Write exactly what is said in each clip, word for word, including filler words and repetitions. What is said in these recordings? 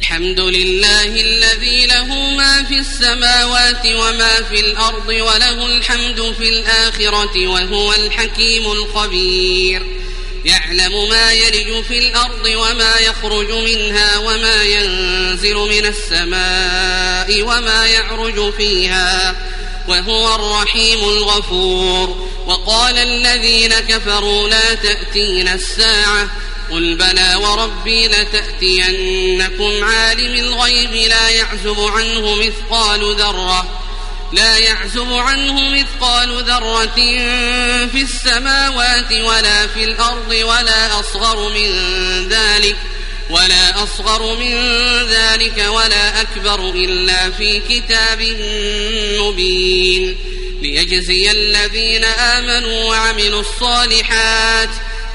الحمد لله الذي له ما في السماوات وما في الأرض وله الحمد في الآخرة وهو الحكيم الخبير يعلم ما يلج في الأرض وما يخرج منها وما ينزل من السماء وما يعرج فيها وهو الرحيم الغفور. وقال الذين كفروا لا تأتينا الساعة قل بلى وربي لتأتينكم عالم الغيب لا يعزب عنه مثقال ذرة لا يعزب عنه مثقال ذرة في السماوات ولا في الأرض ولا أصغر من ذلك ولا أصغر من ذلك ولا أكبر إلا في كتاب مبين ليجزي الذين آمنوا وعملوا الصالحات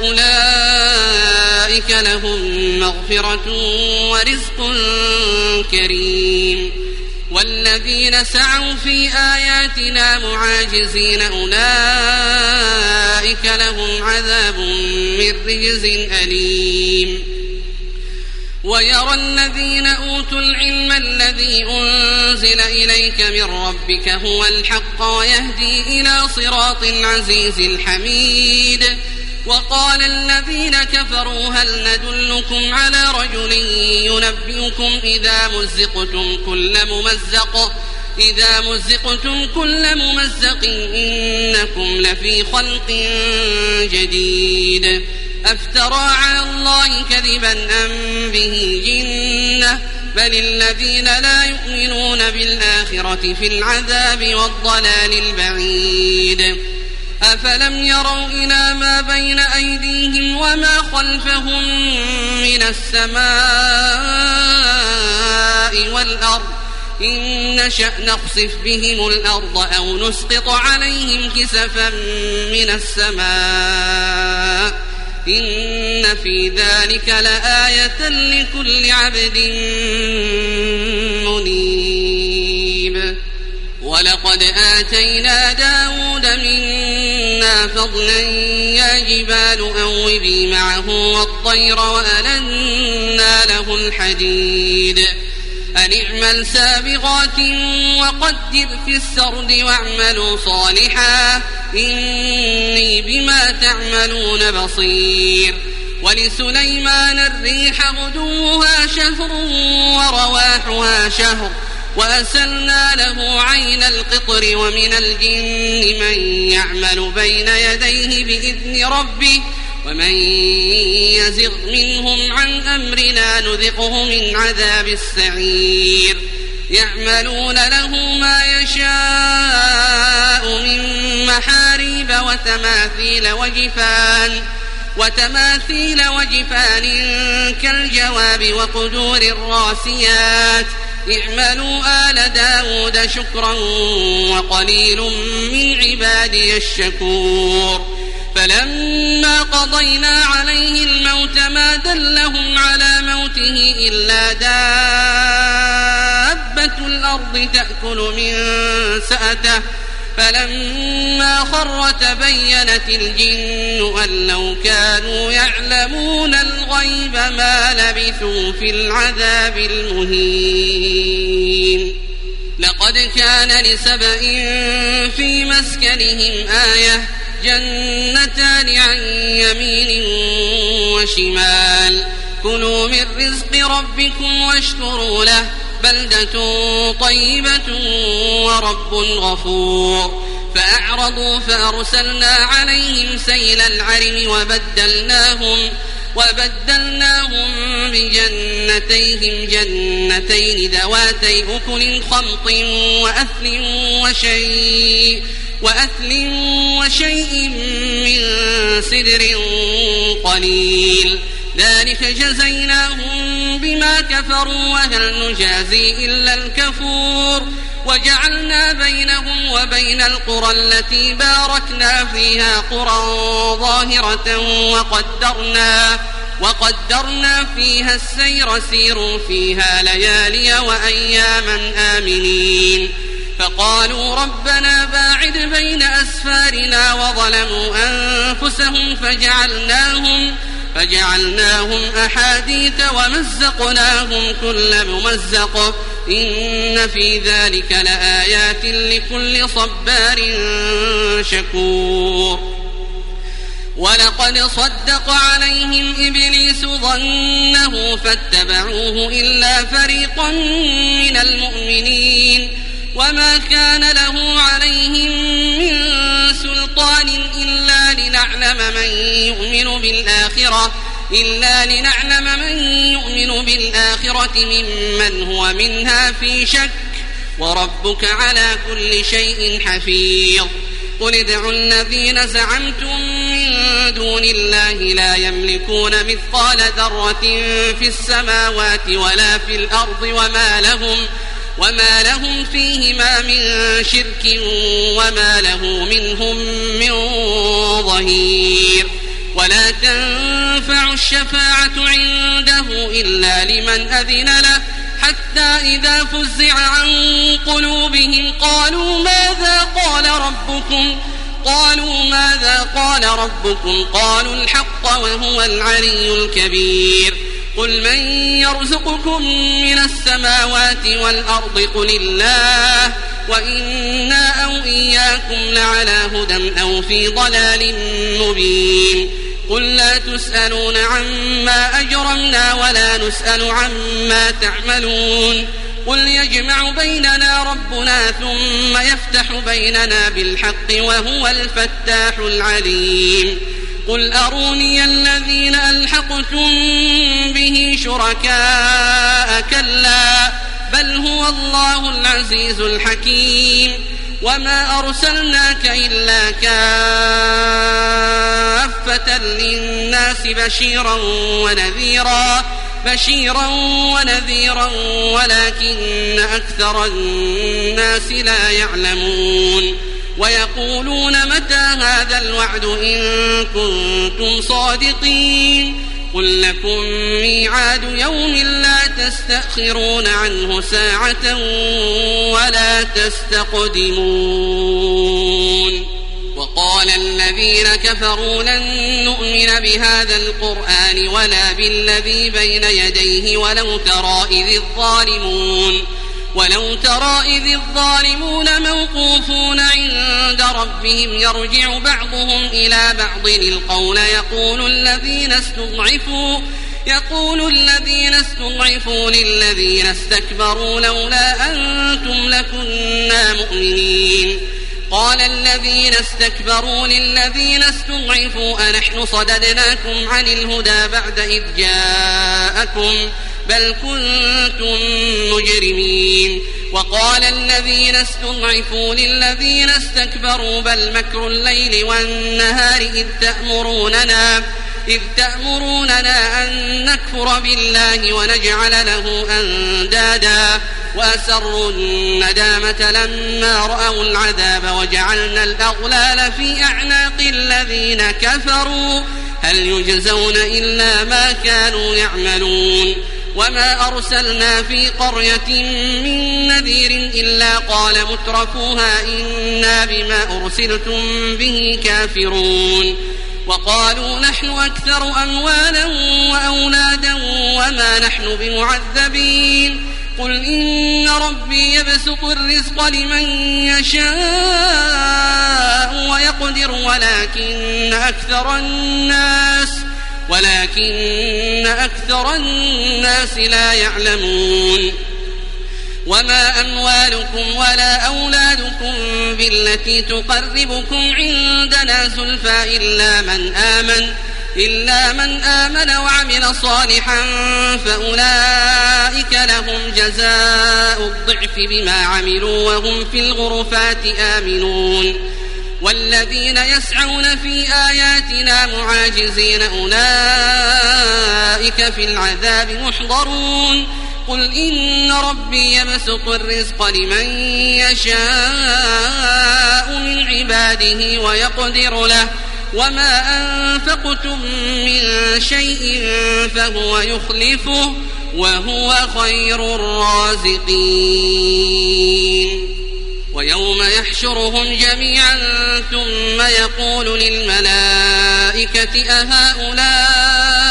أولئك لهم مغفرة ورزق كريم. والذين سعوا في آياتنا معاجزين أولئك لهم عذاب من رجز أليم. ويرى الذين أوتوا العلم الذي أنزل إليك من ربك هو الحق ويهدي إلى صراط العزيز الحميد. وقال الذين كفروا هل ندلكم على رجل ينبئكم إذا مزقتم كل ممزق إذا مزقتم كل ممزق إنكم لفي خلق جديد أفترى على الله كذبا أم به جنة بل الذين لا يؤمنون بالآخرة في العذاب والضلال البعيد. أفلم يروا إلى ما بين أيديهم وما خلفهم من السماء والأرض إن نشأ نخسف بهم الأرض أو نسقط عليهم كسفا من السماء إن في ذلك لآية لكل عبد منيب. ولقد آتينا داود منا فضلا يا جبال أوبي معه والطير وألنا له الحديد أن اعمل سابغات وقدر في السرد واعملوا صالحا إني بما تعملون بصير. ولسليمان الريح غدوها شهر ورواحها شهر وأسلنا له عين القطر ومن الجن من يعمل بين يديه بإذن ربه ومن يزغ منهم عن أمرنا نذقه من عذاب السعير. يعملون له ما يشاء من محاريب وتماثيل وجفان وتماثيل وجفان كالجواب وقدور الراسيات اعملوا آل داود شكرا وقليل من عبادي الشكور. فلما قضينا عليه الموت ما دلهم على موته إلا دابة الأرض تأكل من سأته فلما خر تبينت الجن أن لو كانوا يعلمون الغيب ما لبثوا في العذاب المهين. لقد كان لسبإ في مسكنهم آية جنتان عن يمين وشمال كلوا من رزق ربكم واشكروا له بلدة طيبة ورب غفور. فأعرضوا فأرسلنا عليهم سيل العرم وبدلناهم وبدلناهم بجنتيهم جنتين ذواتي أكل خمط وأثل وشيء وأثل وشيء من سدر قليل ذلك جزيناهم بما كفروا وهل نجازي إلا الكفور. وجعلنا بينهم وبين القرى التي باركنا فيها قرى ظاهرة وقدرنا وقدرنا فيها السير سيروا فيها ليالي وأياما آمنين. فقالوا ربنا باعد بين أسفارنا وظلموا أنفسهم فجعلناهم فجعلناهم أحاديث ومزقناهم كل ممزق إن في ذلك لآيات لكل صبار شكور ولقد صدق عليهم إبليس ظنه فاتبعوه إلا فريقا من المؤمنين وما كان له عليهم من سلطان إلا لنعلم من يؤمن بالآخرة إلا لنعلم من يؤمن بالآخرة ممن هو منها في شك وربك على كل شيء حفيظ قل ادعوا الذين زعمتم من دون الله لا يملكون مثقال ذرة في السماوات ولا في الأرض وما لهم وما لهم فيهما من شرك وما له منهم من ظهير ولا تنفع الشفاعة عنده إلا لمن أذن له حتى إذا فزع عن قلوبهم قالوا ماذا قال ربكم قالوا ماذا قال ربكم قالوا الحق وهو العلي الكبير قل من يرزقكم من السماوات والأرض قل الله وإنا أو إياكم لعلى هدى أو في ضلال مبين قل لا تسألون عما أجرمنا ولا نسأل عما تعملون قل يجمع بيننا ربنا ثم يفتح بيننا بالحق وهو الفتاح العليم قل أروني الذين ألحقتم به شركاء كلا بل هو الله العزيز الحكيم وما أرسلناك إلا كافة للناس بشيرا ونذيرا بشيرا ونذيرا ولكن أكثر الناس لا يعلمون ويقولون متى هذا الوعد إن كنتم صادقين قل لكم ميعاد يوم لا تستأخرون عنه ساعة ولا تستقدمون وقال الذين كفروا لن نؤمن بهذا القرآن ولا بالذي بين يديه ولو ترى إذ الظالمون ولو ترى إذ الظالمون موقوفون عند ربهم يرجع بعضهم إلى بعض القول يقول الذين استضعفوا يقول الذين استضعفوا للذين استكبروا لولا أنتم لكنا مؤمنين قال الذين استكبروا للذين استضعفوا أنحن صددناكم عن الهدى بعد إذ جاءكم بل كنتم مجرمين وقال الذين استضعفوا للذين استكبروا بل مكر الليل والنهار إذ تأمروننا إذ تأمروننا أن نكفر بالله ونجعل له أندادا وأسروا الندامة لما رأوا العذاب وجعلنا الأغلال في أعناق الذين كفروا هل يجزون إلا ما كانوا يعملون وما أرسلنا في قرية من نذير إلا قال مترفوها إنا بما أرسلتم به كافرون وقالوا نحن أكثر أموالا وأولادا وما نحن بمعذبين قل إن ربي يبسط الرزق لمن يشاء ويقدر ولكن أكثر الناس ولكن أكثر الناس لا يعلمون وما أموالكم ولا أولادكم بالتي تقربكم عندنا زلفى إلا من آمن إلا من آمن وعمل صالحا فأولئك لهم جزاء الضعف بما عملوا وهم في الغرفات آمنون والذين يسعون في آياتنا معاجزين أولئك في العذاب محضرون قل إن ربي يبسط الرزق لمن يشاء من عباده ويقدر له وما أنفقتم من شيء فهو يخلفه وهو خير الرازقين ويوم يحشرهم جميعا ثم يقول للملائكة أهؤلاء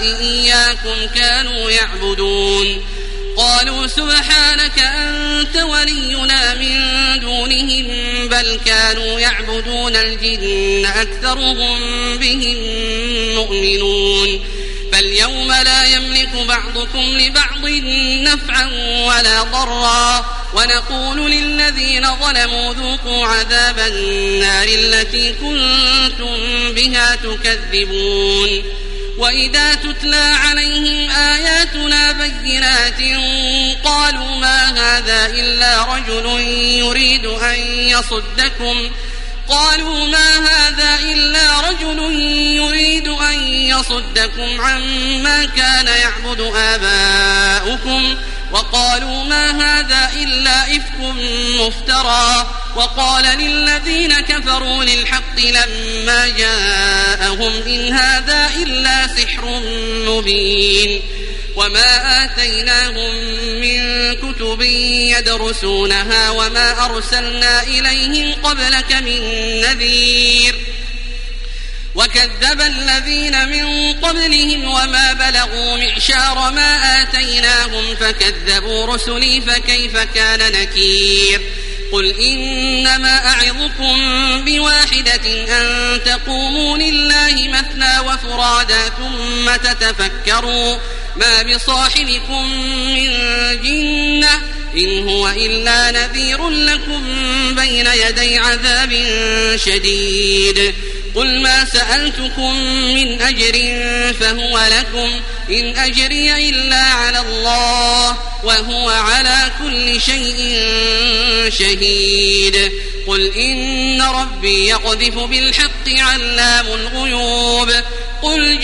إياكم كانوا يعبدون قالوا سبحانك أنت ولينا من دونهم بل كانوا يعبدون الجن أكثرهم بهم مؤمنون فاليوم لا يملك بعضكم لبعض نفعا ولا ضرا ونقول للذين ظلموا ذوقوا عذاب النار التي كنتم بها تكذبون وإذا تتلى عليهم آياتنا بينات قالوا ما هذا إلا رجل يريد أن يصدكم قالوا ما هذا إلا رجل يريد أن يصدكم عما كان يعبد آباؤكم وقالوا ما هذا إلا إفك مفترى وقال للذين كفروا للحق لما جاءهم إن هذا إلا سحر مبين وما آتيناهم من كتب يدرسونها وما أرسلنا إليهم قبلك من نذير وكذب الذين من قبلهم وما بلغوا معشار ما آتيناهم فكذبوا رسلي فكيف كان نكير قل إنما أعظكم بواحدة أن تقوموا لله مثنى وفرادا ثم تتفكروا ما بصاحبكم من جنة إن هو إلا نذير لكم بين يدي عذاب شديد قل ما سألتكم من أجر فهو لكم إن أجري إلا على الله وهو على كل شيء شهيد قل إن ربي يقذف بالحق علام الغيوب قل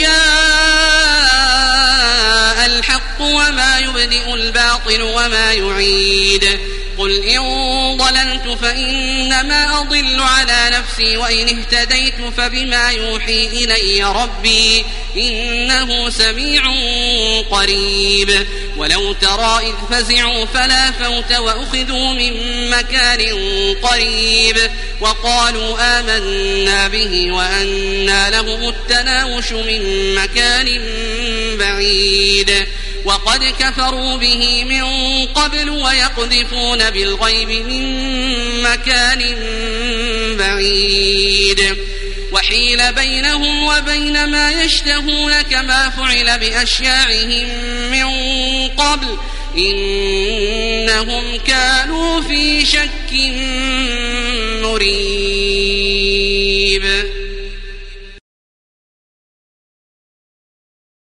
جاء الحق وما يبدئ الباطل وما يعيد قل إن ضللت فإنما أضل على نفسي وإن اهتديت فبما يوحي إلي ربي إنه سميع قريب ولو ترى إذ فزعوا فلا فوت وأخذوا من مكان قريب وقالوا آمنا به وأنى لهم التناوش من مكان بعيد وقد كفروا به من قبل ويقذفون بالغيب من مكان بعيد وحيل بينهم وبين ما يشتهون كما فعل بأشياعهم من قبل إنهم كانوا في شك مريب.